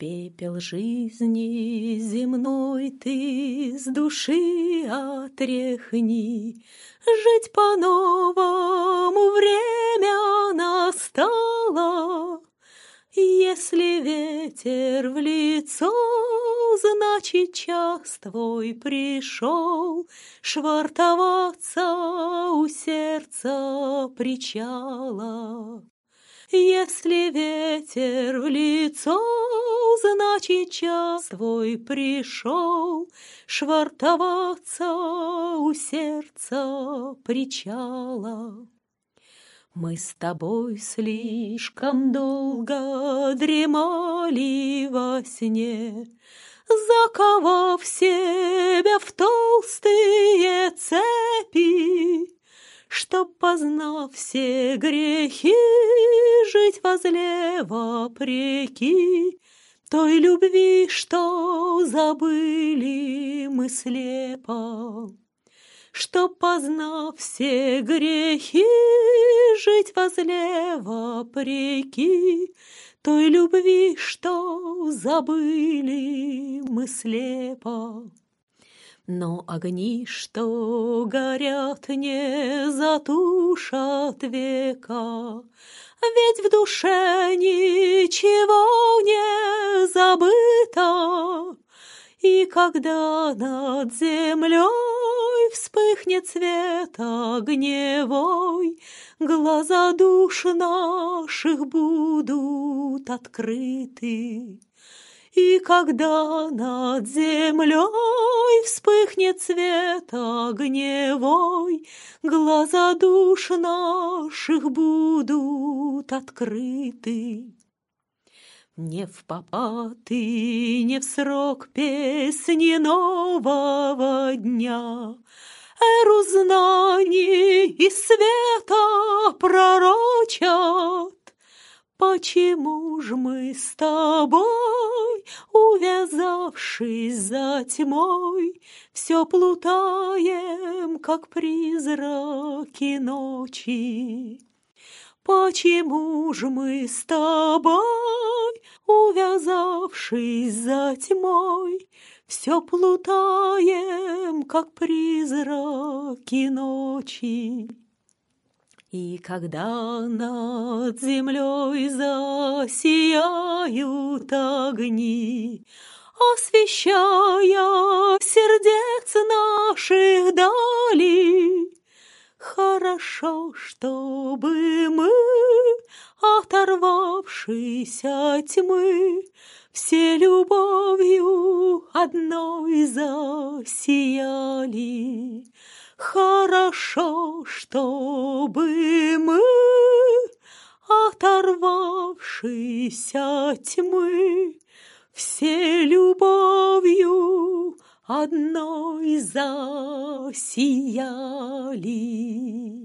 Пепел жизни земной ты с души отряхни, жить по-новому время настало. Если ветер в лицо, значит, час твой пришел швартоваться у сердца причала. Если ветер в лицо, значит, час твой пришел швартоваться у сердца причала. Мы с тобой слишком долго дремали во сне, заковав себя в толстые цепи, чтоб, познав все грехи, жить возле вопреки той любви, что забыли мы слепо. Чтоб, познав все грехи, жить возле вопреки той любви, что забыли мы слепо. Но огни, что горят, не затушат века, ведь в душе ничего не забыто. И когда над землей вспыхнет свет огневой, глаза душ наших будут открыты. И когда над землей вспыхнет свет огневой, глаза душ наших будут открыты. Не впопад и не в срок песни нового дня, эру знаний и света пророчат. Почему ж мы с тобой, увязавшись за тьмой, все плутаем, как призраки ночи? Почему ж мы с тобой, увязавшись за тьмой, все плутаем, как призраки ночи? И когда над землей засияют огни, освещая сердец наших дали, хорошо, чтобы мы, оторвавшись от тьмы, все любовью одной засияли. Хорошо, чтобы мы, оторвавшись от тьмы, все любовью одной засияли.